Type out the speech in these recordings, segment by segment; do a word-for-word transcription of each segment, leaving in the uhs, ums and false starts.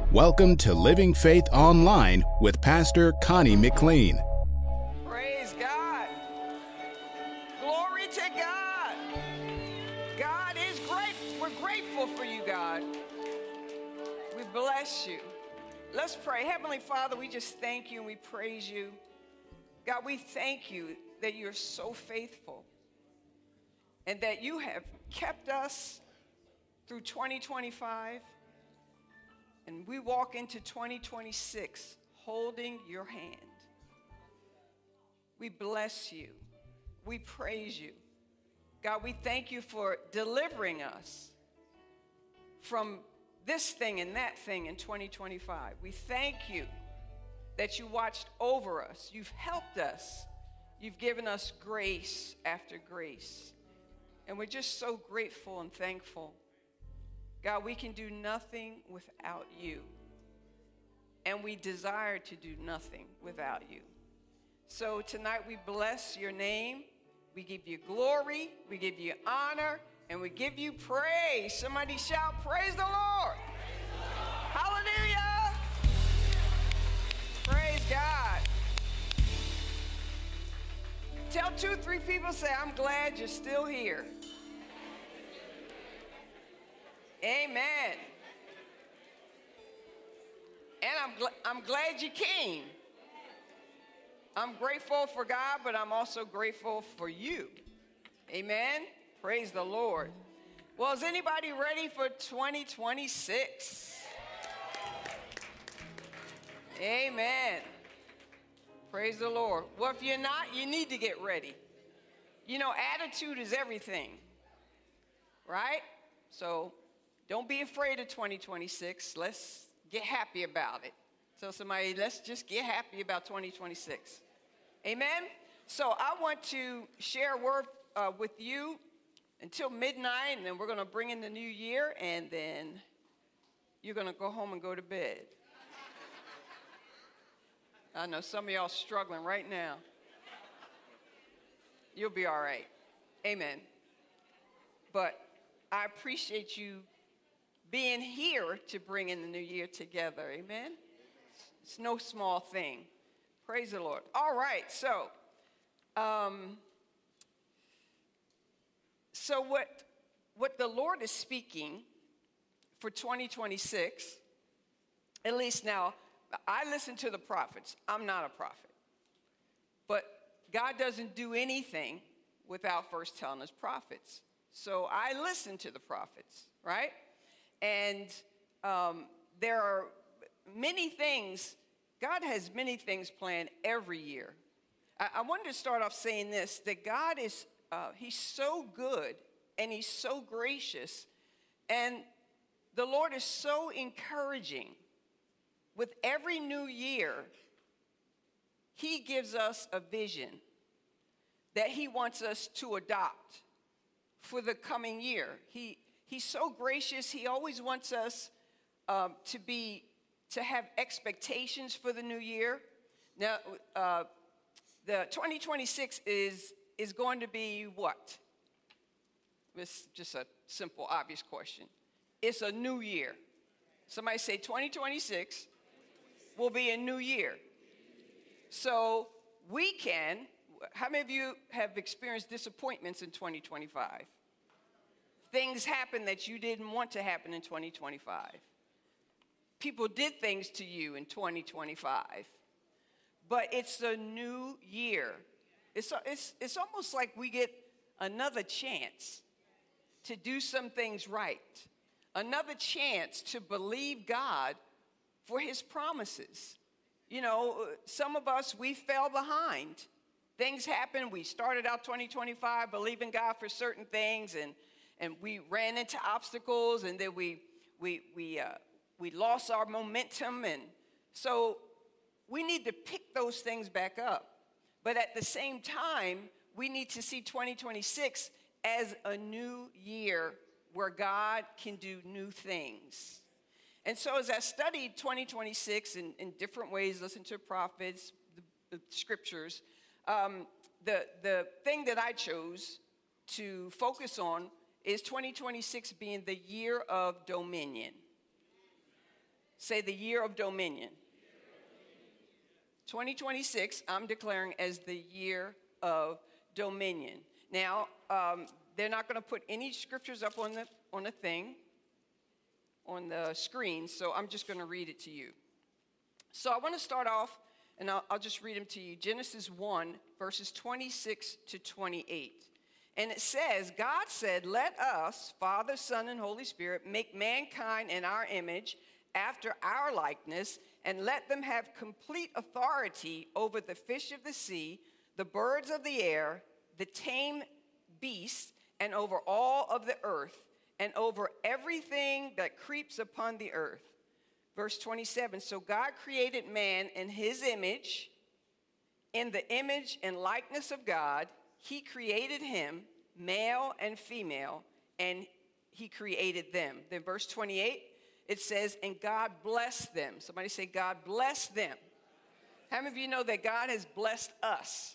Welcome to Living Faith Online with Pastor Connie McLean. Praise God. Glory to God. God is great. We're grateful for you, God. We bless you. Let's pray. Heavenly Father, we just thank you and we praise you. God, we thank you that you're so faithful and that you have kept us through twenty twenty-five. And we walk into twenty twenty-six holding your hand. We bless you. We praise you. God, we thank you for delivering us from this thing and that thing in twenty twenty-five. We thank you that you watched over us. You've helped us. You've given us grace after grace. And we're just so grateful and thankful. God, we can do nothing without you. And we desire to do nothing without you. So tonight we bless your name. We give you glory. We give you honor. And we give you praise. Somebody shout, praise the Lord. Hallelujah. Praise God. Tell two, three people, say, I'm glad you're still here. Amen. And I'm, gl- I'm glad you came. I'm grateful for God, but I'm also grateful for you. Amen. Praise the Lord. Well, is anybody ready for twenty twenty-six? Amen. Praise the Lord. Well, if you're not, you need to get ready. You know, attitude is everything, right? So don't be afraid of twenty twenty-six. Let's get happy about it. Tell somebody, let's just get happy about twenty twenty-six. Amen? So I want to share a word uh, with you until midnight, and then we're going to bring in the new year, and then you're going to go home and go to bed. I know some of y'all struggling right now. You'll be all right. Amen. But I appreciate you being here to bring in the new year together. Amen. It's no small thing. Praise the Lord. All right. So, um, so what, what the Lord is speaking for twenty twenty-six, at least now, I listen to the prophets. I'm not a prophet. But God doesn't do anything without first telling us prophets. So I listen to the prophets, right? And um, there are many things, God has many things planned every year. I, I wanted to start off saying this, that God is, uh, he's so good and he's so gracious. And the Lord is so encouraging. With every new year, he gives us a vision that he wants us to adopt for the coming year. He He's so gracious. He always wants us um, to be, to have expectations for the new year. Now, uh, the twenty twenty-six is, is going to be what? It's just a simple, obvious question. It's a new year. Somebody say twenty twenty-six will be a new year. So we can, how many of you have experienced disappointments in twenty twenty-five? Things happen that you didn't want to happen in twenty twenty-five. People did things to you in twenty twenty-five. But it's a new year. It's, it's, it's almost like we get another chance to do some things right. Another chance to believe God for his promises. You know, some of us, we fell behind. Things happened. We started out twenty twenty-five believing God for certain things, and And we ran into obstacles, and then we we we uh, we lost our momentum, and so we need to pick those things back up. But at the same time, we need to see twenty twenty-six as a new year where God can do new things. And so as I studied twenty twenty-six in, in different ways, listened to prophets, the, the scriptures, um, the the thing that I chose to focus on is twenty twenty-six being the year of dominion. Say the year of dominion. twenty twenty-six, I'm declaring as the year of dominion. Now, um, they're not going to put any scriptures up on the on the thing, on the screen, so I'm just going to read it to you. So I want to start off, and I'll, I'll just read them to you. Genesis one, verses twenty-six to twenty-eight. And it says, God said, let us, Father, Son, and Holy Spirit, make mankind in our image, after our likeness, and let them have complete authority over the fish of the sea, the birds of the air, the tame beasts, and over all of the earth, and over everything that creeps upon the earth. Verse twenty-seven, so God created man in his image. In the image and likeness of God, he created him, male and female, and he created them. Then verse twenty-eight, it says, and God blessed them. Somebody say, God bless them. How many of you know that God has blessed us?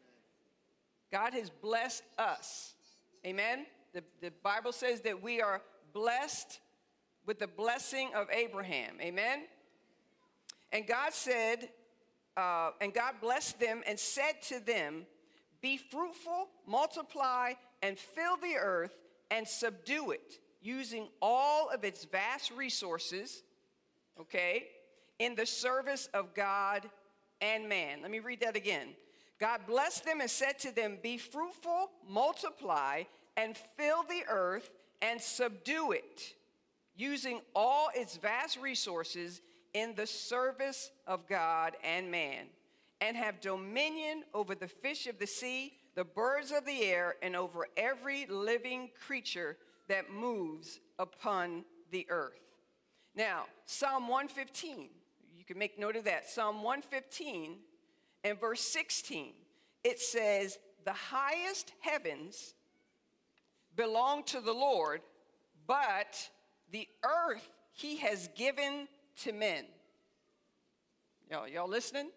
God has blessed us. Amen? The, the Bible says that we are blessed with the blessing of Abraham. Amen? And God said, uh, and God blessed them and said to them, be fruitful, multiply, and fill the earth and subdue it, using all of its vast resources, okay, in the service of God and man. Let me read that again. God blessed them and said to them, be fruitful, multiply, and fill the earth and subdue it, using all its vast resources in the service of God and man, and have dominion over the fish of the sea, the birds of the air, and over every living creature that moves upon the earth. Now, Psalm one fifteen, you can make note of that. Psalm one fifteen and verse sixteen, it says, the highest heavens belong to the Lord, but the earth he has given to men. Y'all, y'all listening?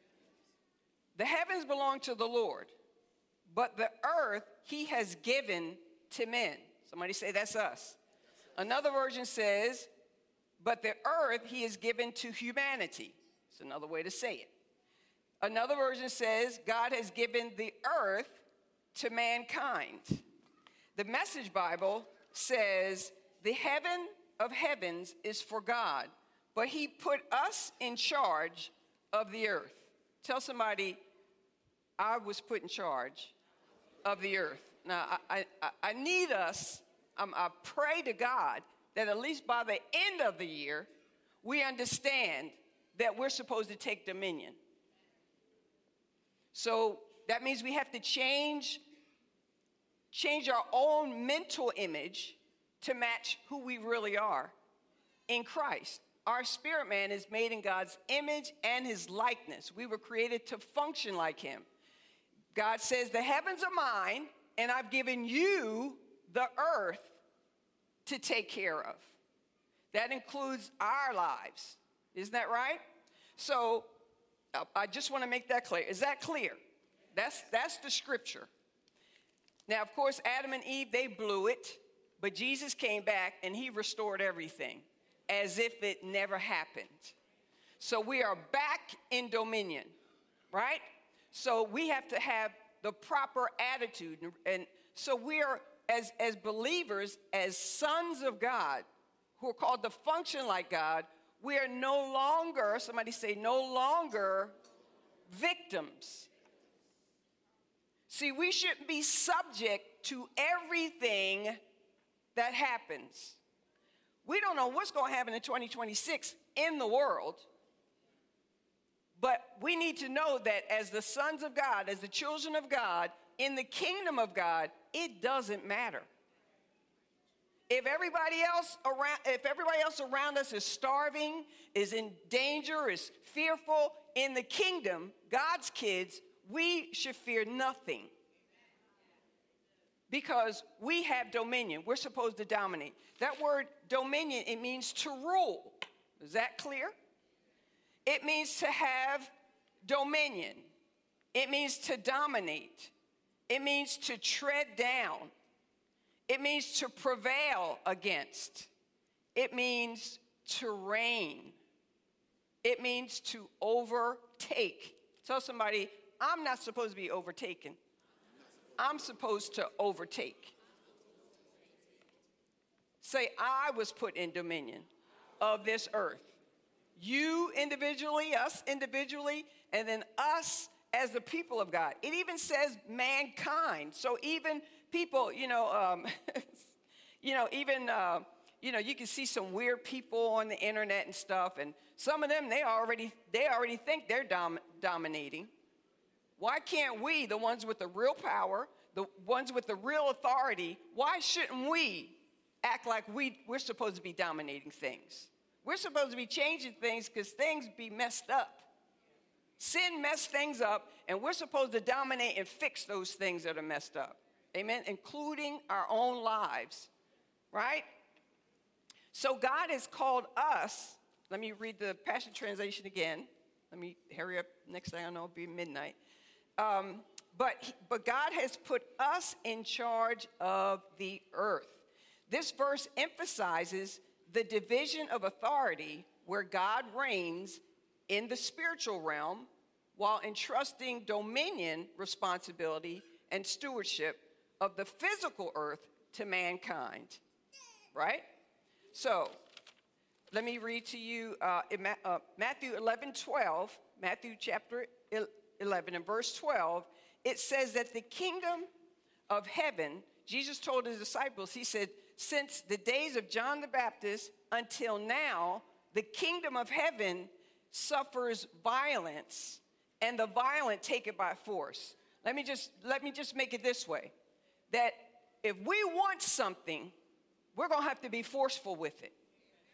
The heavens belong to the Lord, but the earth he has given to men. Somebody say, that's us. Another version says, but the earth he has given to humanity. It's another way to say it. Another version says, God has given the earth to mankind. The Message Bible says, the heaven of heavens is for God, but he put us in charge of the earth. Tell somebody, I was put in charge of the earth. Now, I, I, I need us, um, I pray to God that at least by the end of the year, we understand that we're supposed to take dominion. So that means we have to change, change our own mental image to match who we really are in Christ. Our spirit man is made in God's image and his likeness. We were created to function like him. God says, the heavens are mine, and I've given you the earth to take care of. That includes our lives. Isn't that right? So uh, I just want to make that clear. Is that clear? That's, that's the scripture. Now, of course, Adam and Eve, they blew it, but Jesus came back and he restored everything as if it never happened. So we are back in dominion, right? So we have to have the proper attitude. And so we are, as, as believers, as sons of God, who are called to function like God, we are no longer, somebody say, no longer victims. See, we shouldn't be subject to everything that happens. We don't know what's going to happen in twenty twenty-six in the world, but we need to know that as the sons of God, as the children of God, in the kingdom of God, it doesn't matter. If everybody else around, if everybody else around us is starving, is in danger, is fearful, in the kingdom, God's kids, we should fear nothing. Because we have dominion. We're supposed to dominate. That word dominion, it means to rule. Is that clear? It means to have dominion. It means to dominate. It means to tread down. It means to prevail against. It means to reign. It means to overtake. Tell somebody, I'm not supposed to be overtaken. I'm supposed to overtake. Say, I was put in dominion of this earth. You individually, us individually, and then us as the people of God. It even says mankind. So even people, you know, um, you know, even, uh, you know, you can see some weird people on the internet and stuff, and some of them, they already, they already think they're dom- dominating. Why can't we, the ones with the real power, the ones with the real authority, why shouldn't we act like we, we're supposed to be dominating things? We're supposed to be changing things because things be messed up. Sin messed things up, and we're supposed to dominate and fix those things that are messed up. Amen? Including our own lives, right? So God has called us. Let me read the Passion Translation again. Let me hurry up. Next thing I know, it'll be midnight. Um, but, but God has put us in charge of the earth. This verse emphasizes the division of authority where God reigns in the spiritual realm while entrusting dominion, responsibility, and stewardship of the physical earth to mankind, right? So let me read to you uh, in Ma- uh, Matthew eleven twelve, Matthew chapter eleven and verse twelve. It says that the kingdom of heaven, Jesus told his disciples, he said, since the days of John the Baptist until now, the kingdom of heaven suffers violence, and the violent take it by force. Let me just let me just make it this way: that if we want something, we're gonna have to be forceful with it.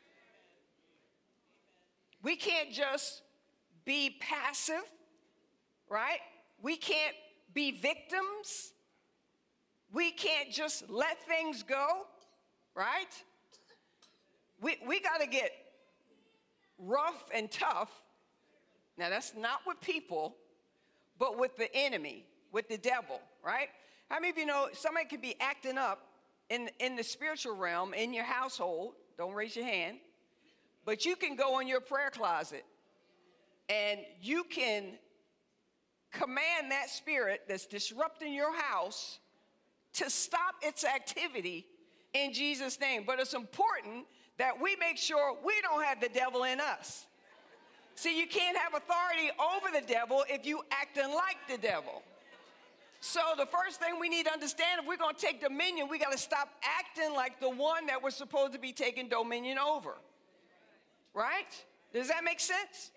We can't just be passive, right? We can't be victims. We can't just let things go. Right? We, we got to get rough and tough. Now, that's not with people, but with the enemy, with the devil, right? How many of you know somebody could be acting up in, in the spiritual realm, in your household? Don't raise your hand. But you can go in your prayer closet, and you can command that spirit that's disrupting your house to stop its activity in Jesus' name. But it's important that we make sure we don't have the devil in us. See, you can't have authority over the devil if you acting like the devil. So the first thing we need to understand, if we're going to take dominion, we got to stop acting like the one that we're supposed to be taking dominion over. Right? Does that make sense?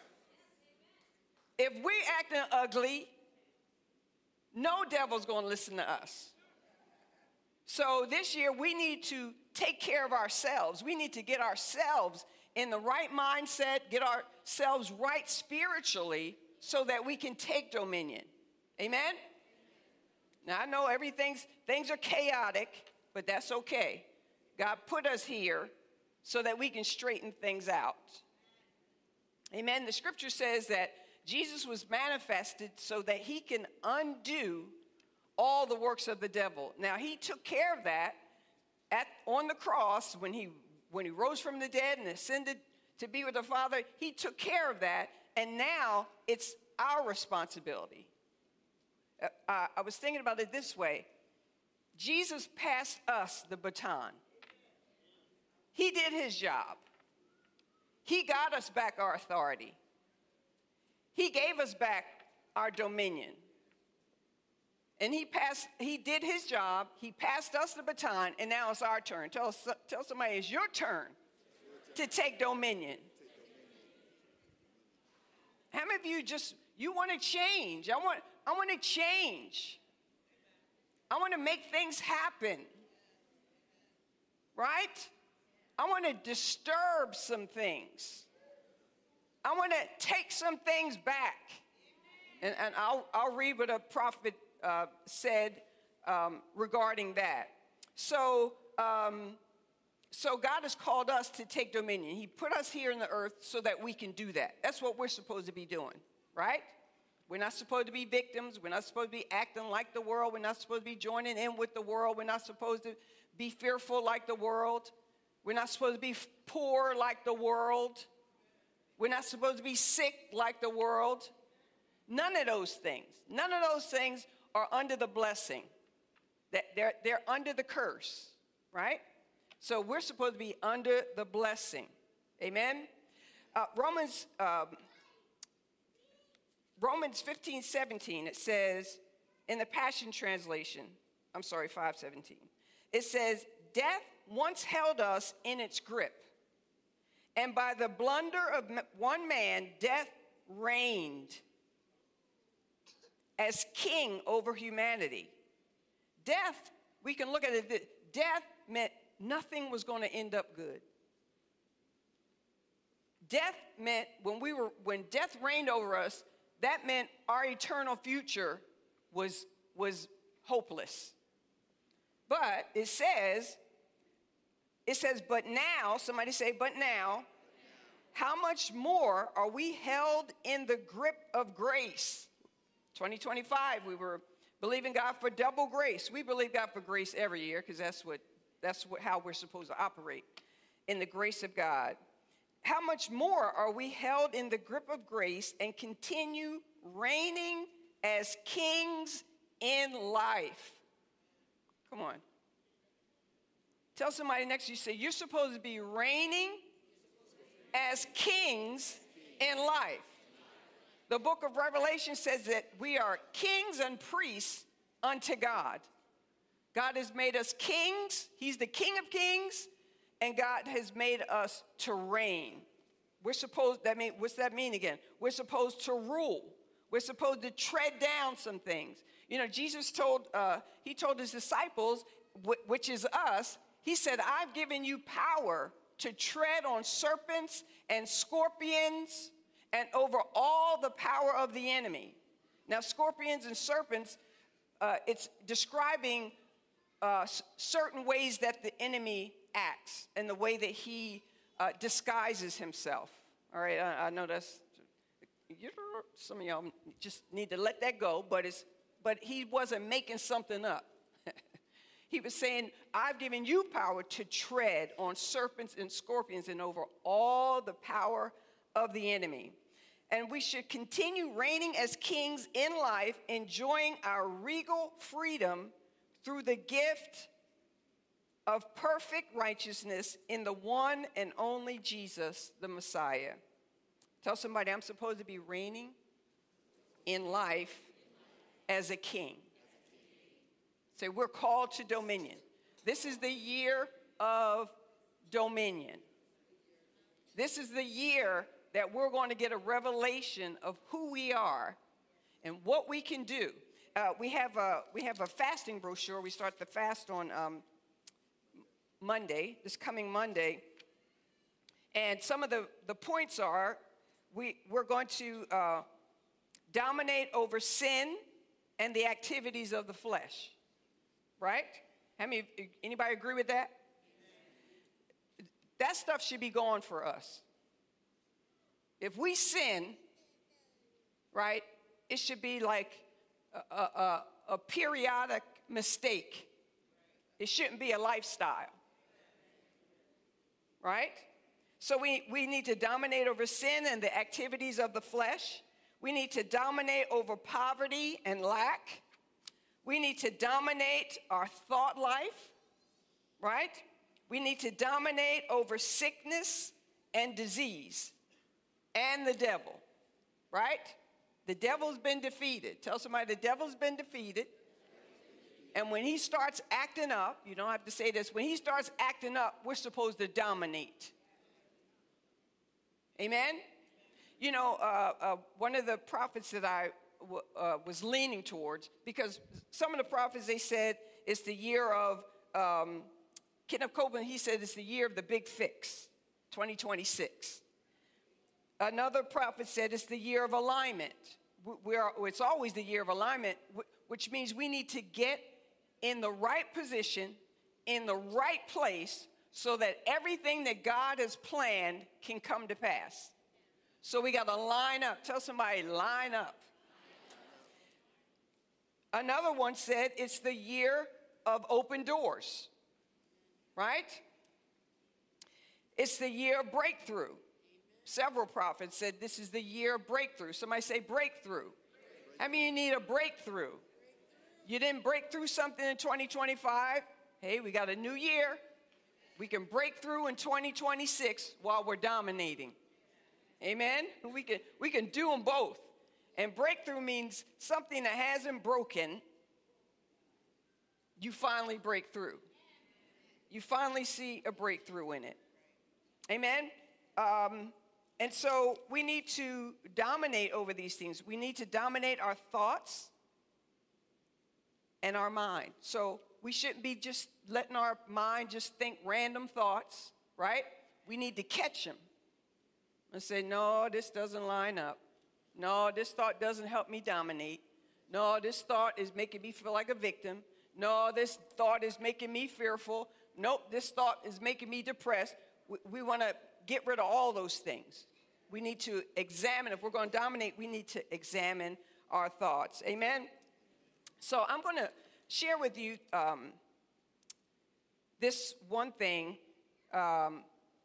If we acting ugly, no devil's going to listen to us. So this year, we need to take care of ourselves. We need to get ourselves in the right mindset, get ourselves right spiritually so that we can take dominion. Amen? Now, I know everything's, things are chaotic, but that's okay. God put us here so that we can straighten things out. Amen? The scripture says that Jesus was manifested so that he can undo all the works of the devil. Now, he took care of that at, on the cross when he, when he rose from the dead and ascended to be with the Father. He took care of that, and now it's our responsibility. Uh, I was thinking about it this way. Jesus passed us the baton. He did his job. He got us back our authority. He gave us back our dominion. And he passed, he did his job, he passed us the baton, and now it's our turn. Tell, tell somebody it's your turn to take dominion. How many of you just, you want to change? I want, I want to change. I want to make things happen. Right? I want to disturb some things. I want to take some things back. And, and I'll, I'll read what a prophet uh, said um, regarding that. So, um, so God has called us to take dominion. He put us here in the earth so that we can do that. That's what we're supposed to be doing, right? We're not supposed to be victims. We're not supposed to be acting like the world. We're not supposed to be joining in with the world. We're not supposed to be fearful like the world. We're not supposed to be poor like the world. We're not supposed to be sick like the world. None of those things. None of those things are under the blessing. They're, they're under the curse, right? So we're supposed to be under the blessing. Amen? Uh, Romans, um, Romans fifteen seventeen, it says, in the Passion Translation, I'm sorry, five seventeen, it says, death once held us in its grip, and by the blunder of one man, death reigned as king over humanity. Death, we can look at it, death meant nothing was going to end up good. Death meant when we were, when death reigned over us, that meant our eternal future was, was hopeless. But it says, it says, but now, somebody say, but now, how much more are we held in the grip of grace? twenty twenty-five, we were believing God for double grace. We believe God for grace every year because that's what, that's what, how we're supposed to operate, in the grace of God. How much more are we held in the grip of grace and continue reigning as kings in life? Come on. Tell somebody next to you, say, you're supposed to be reigning as kings in life. The book of Revelation says that we are kings and priests unto God. God has made us kings. He's the King of kings. And God has made us to reign. We're supposed, that mean, what's that mean again? We're supposed to rule. We're supposed to tread down some things. You know, Jesus told, uh, he told his disciples, which is us, he said, I've given you power to tread on serpents and scorpions and over all the power of the enemy. Now, scorpions and serpents, uh, it's describing uh, certain ways that the enemy acts and the way that he uh, disguises himself. All right, I, I know that's, some of y'all just need to let that go, but it's, but he wasn't making something up. He was saying, I've given you power to tread on serpents and scorpions and over all the power of the enemy. And we should continue reigning as kings in life, enjoying our regal freedom through the gift of perfect righteousness in the one and only Jesus, the Messiah. Tell somebody, I'm supposed to be reigning in life as a king. Say, we're called to dominion. This is the year of dominion. This is the year that we're going to get a revelation of who we are and what we can do. Uh, we have a we have a fasting brochure. We start the fast on um, Monday, this coming Monday. And some of the, the points are, we, we're going to uh, dominate over sin and the activities of the flesh. Right? How many, anybody agree with that? That stuff should be gone for us. If we sin, right, it should be like a, a, a periodic mistake. It shouldn't be a lifestyle. Right? So we, we need to dominate over sin and the activities of the flesh. We need to dominate over poverty and lack. We need to dominate our thought life, right? We need to dominate over sickness and disease and the devil, right? The devil's been defeated. Tell somebody the devil's been defeated. And when he starts acting up, you don't have to say this, when he starts acting up, we're supposed to dominate. Amen? You know, uh, uh, one of the prophets that I w- uh, was leaning towards, because some of the prophets, they said it's the year of, um, Kenneth Copeland, he said it's the year of the big fix, twenty twenty-six. Another prophet said it's the year of alignment. We are, it's always the year of alignment, which means we need to get in the right position, in the right place, so that everything that God has planned can come to pass. So we got to line up. Tell somebody, line up. Another one said it's the year of open doors, right? It's the year of breakthrough. Several prophets said this is the year of breakthrough. Somebody say breakthrough. How many of you need a breakthrough? You didn't break through something in twenty twenty-five? Hey, we got a new year. We can break through in twenty twenty-six while we're dominating. Amen? We can, we can do them both. And breakthrough means something that hasn't broken, you finally break through. You finally see a breakthrough in it. Amen? Um, and so we need to dominate over these things. We need to dominate our thoughts and our mind. So we shouldn't be just letting our mind just think random thoughts, right? We need to catch them and say, no, this doesn't line up. No, this thought doesn't help me dominate. No, this thought is making me feel like a victim. No, this thought is making me fearful. Nope, this thought is making me depressed. We, we want to get rid of all those things. We need to examine. If we're going to dominate, we need to examine our thoughts. Amen? So I'm going to share with you um, this one thing um,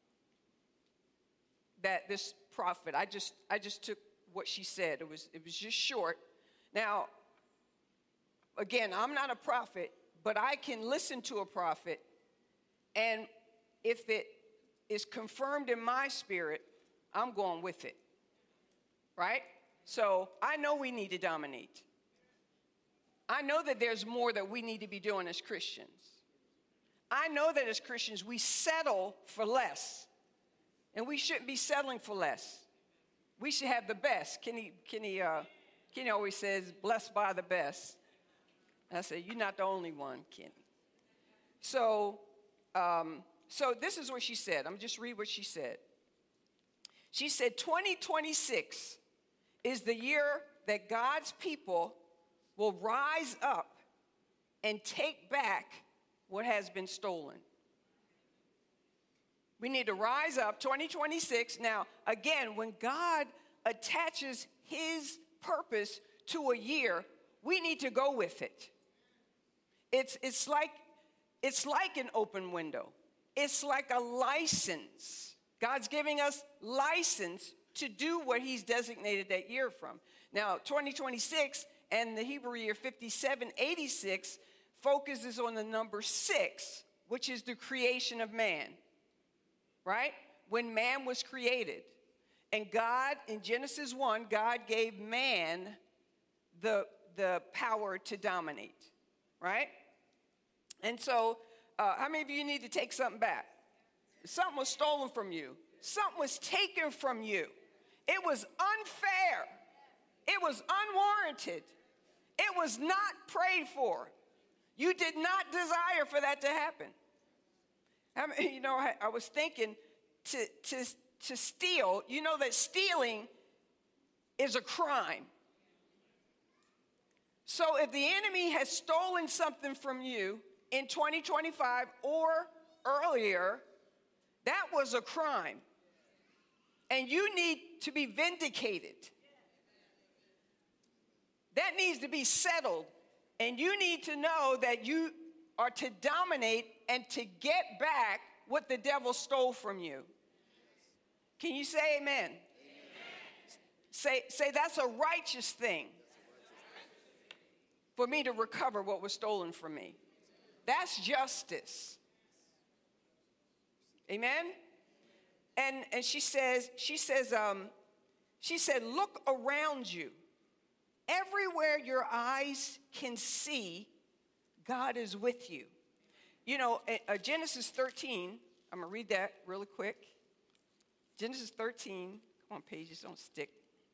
that this prophet, I just I just took what she said. It was it was just short. Now, again, I'm not a prophet, but I can listen to a prophet, and if it is confirmed in my spirit, I'm going with it, right? So I know we need to dominate. I know that there's more that we need to be doing as Christians. I know that as Christians, we settle for less, and we shouldn't be settling for less. We should have the best. Kenny, Kenny, uh, Kenny always says, blessed by the best. And I said, you're not the only one, Kenny. So, um, so this is what she said. I'm going to just read what she said. She said, twenty twenty-six is the year that God's people will rise up and take back what has been stolen. We need to rise up, twenty twenty-six. Now, again, when God attaches his purpose to a year, we need to go with it. It's, it's, like, it's like an open window. It's like a license. God's giving us license to do what he's designated that year from. Now, twenty twenty-six and the Hebrew year fifty-seven eighty-six focuses on the number six, which is the creation of man, right? When man was created. And God, in Genesis one, God gave man the, the power to dominate, right? And so, uh, how many of you need to take something back? Something was stolen from you. Something was taken from you. It was unfair. It was unwarranted. It was not prayed for. You did not desire for that to happen. I mean, you know, I, I was thinking to, to, to steal, you know that stealing is a crime. So if the enemy has stolen something from you in twenty twenty-five or earlier, that was a crime. And you need to be vindicated. That needs to be settled. And you need to know that you are to dominate and to get back what the devil stole from you. Can you say amen? Amen. Say, say that's a righteous thing for me to recover what was stolen from me. That's justice. Amen? And, and she says, she says, um, she said, look around you. Everywhere your eyes can see, God is with you. You know, uh, Genesis thirteen, I'm going to read that really quick. Genesis thirteen, come on, pages don't stick.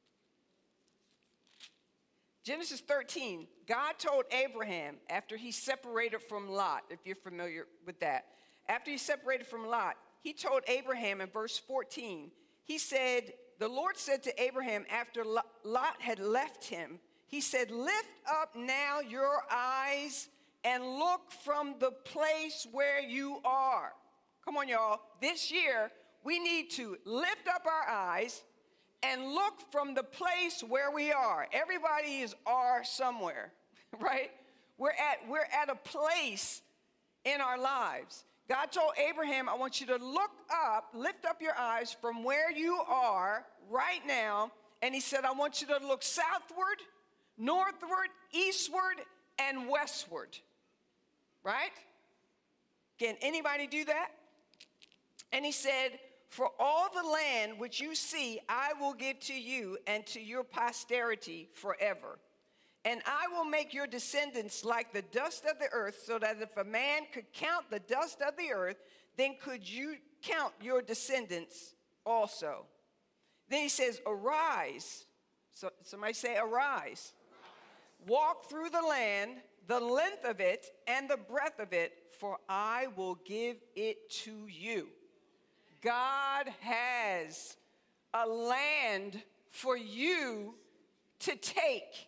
Genesis thirteen, God told Abraham after he separated from Lot, if you're familiar with that. After he separated from Lot, he told Abraham in verse fourteen, he said, the Lord said to Abraham after Lot had left him, he said, lift up now your eyes and look from the place where you are. Come on, y'all. This year, we need to lift up our eyes and look from the place where we are. Everybody is are somewhere, right? We're at, we're at a place in our lives. God told Abraham, I want you to look up, lift up your eyes from where you are right now. And he said, I want you to look southward, northward, eastward, and westward. Right? Can anybody do that? And he said, for all the land which you see, I will give to you and to your posterity forever. And I will make your descendants like the dust of the earth, so that if a man could count the dust of the earth, then could you count your descendants also. Then he says, arise. So somebody say, arise. Walk through the land, the length of it and the breadth of it, for I will give it to you. God has a land for you to take.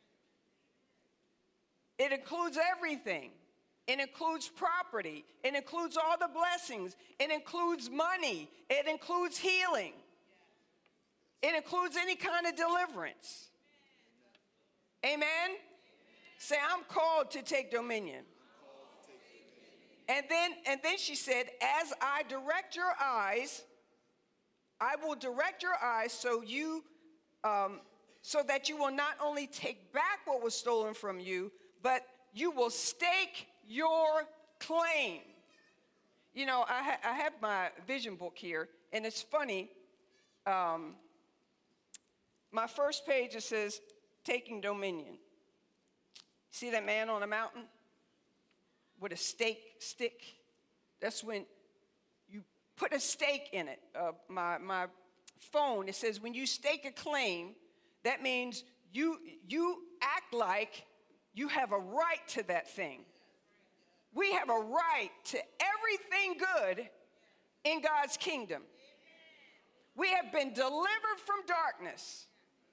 It includes everything. It includes property. It includes all the blessings. It includes money. It includes healing. It includes any kind of deliverance. Amen? Say, I'm called to take dominion. And then, and then she said, as I direct your eyes, I will direct your eyes so you, um, so that you will not only take back what was stolen from you, but you will stake your claim. You know, I, ha I have my vision book here, and it's funny. Um, my first page, it says, taking dominion. See that man on the mountain with a stake stick? That's when you put a stake in it. Uh, my, my phone, it says when you stake a claim, that means you, you act like you have a right to that thing. We have a right to everything good in God's kingdom. We have been delivered from darkness,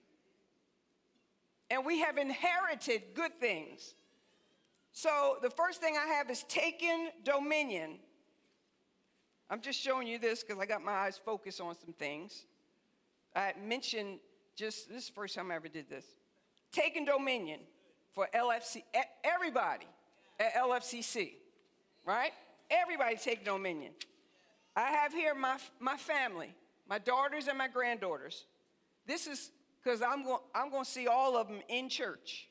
and we have inherited good things. So the first thing I have is taken dominion. I'm just showing you this because I got my eyes focused on some things. I mentioned just, this is the first time I ever did this. Taken dominion for L F C, everybody at L F C C, right? Everybody take dominion. I have here my, my family, my daughters and my granddaughters. This is because I'm going I'm going to see all of them in church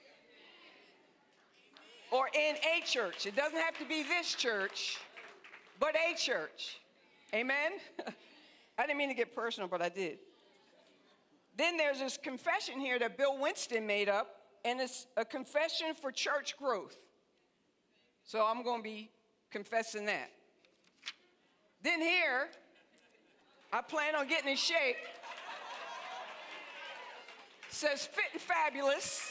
or in a church. It doesn't have to be this church, but a church. Amen? I didn't mean to get personal, but I did. Then there's this confession here that Bill Winston made up, and it's a confession for church growth. So I'm going to be confessing that. Then here, I plan on getting in shape. It says fit and fabulous.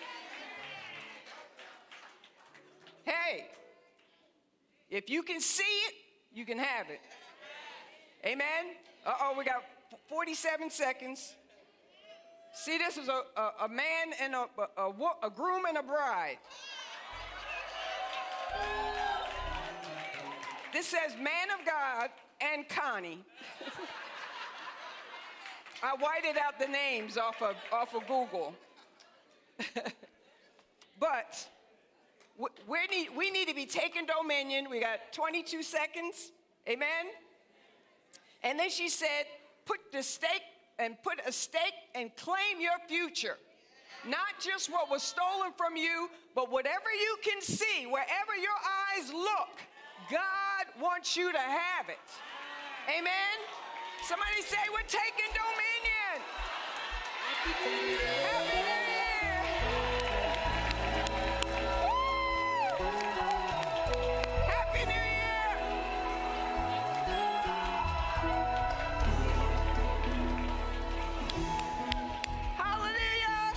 Hey, if you can see it, you can have it. Amen? Uh-oh, we got forty-seven seconds. See, this is a, a, a man and a, a, a groom and a bride. This says man of God and Connie. I whited out the names off of, off of Google. But we need, we need to be taking dominion. We got twenty-two seconds. Amen? And then she said, put the stake and put a stake and claim your future. Not just what was stolen from you, but whatever you can see, wherever your eyes look, God wants you to have it. Amen? Somebody say, we're taking dominion. Happy New Year. Happy New Year. Woo! Happy New Year. Hallelujah.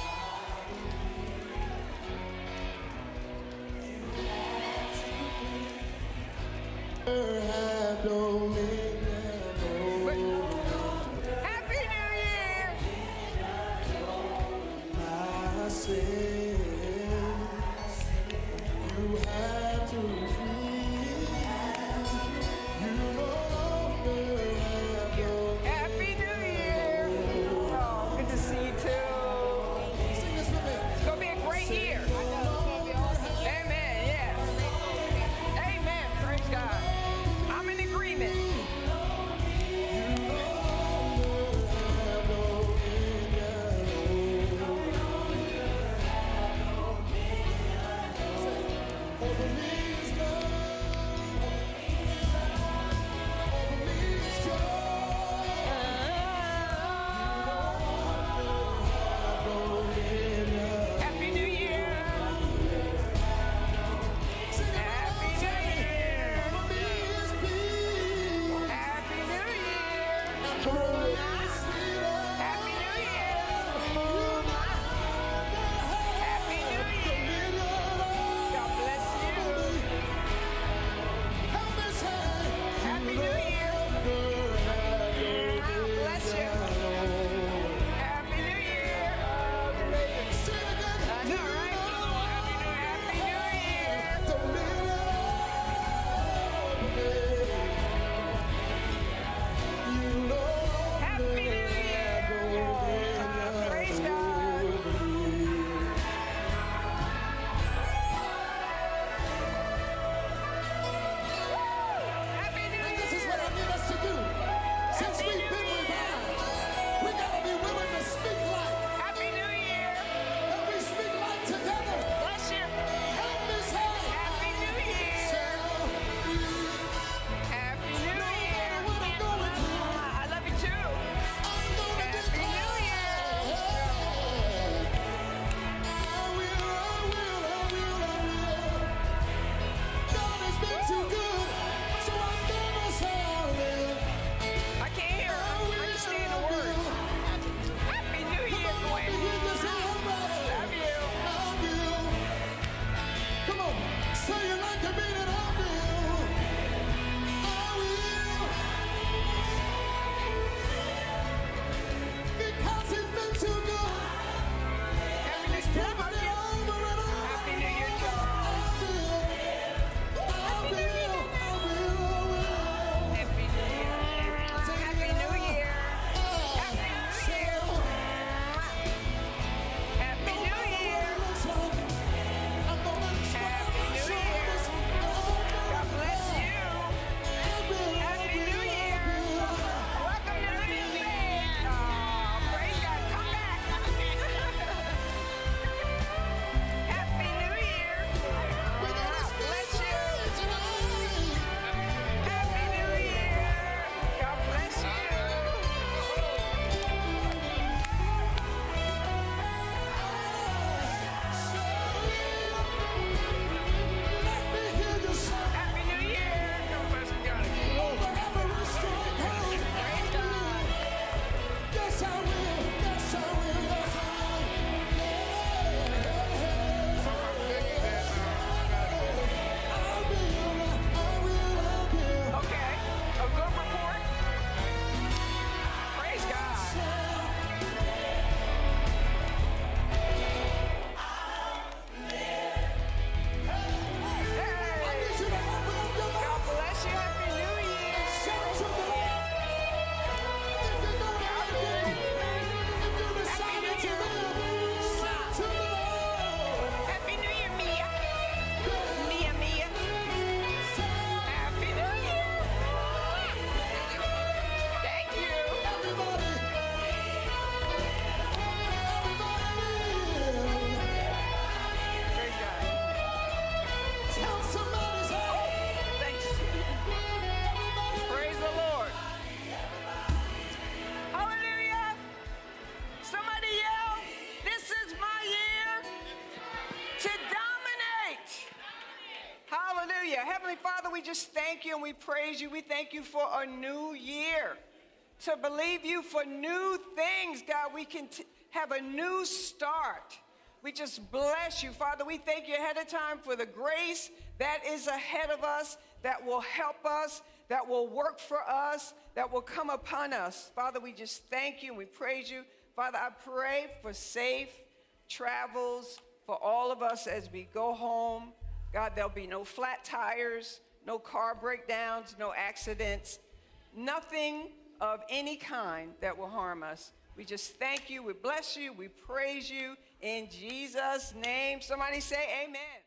Have dominion. God. just thank you and we praise you. We thank you for a new year. To believe you for new things, God, we can t- have a new start. We just bless you, Father. We thank you ahead of time for the grace that is ahead of us, that will help us, that will work for us, that will come upon us. Father, we just thank you and we praise you. Father, I pray for safe travels for all of us as we go home. God, there'll be no flat tires, no car breakdowns, no accidents, nothing of any kind that will harm us. We just thank you, we bless you, we praise you in Jesus' name. Somebody say amen.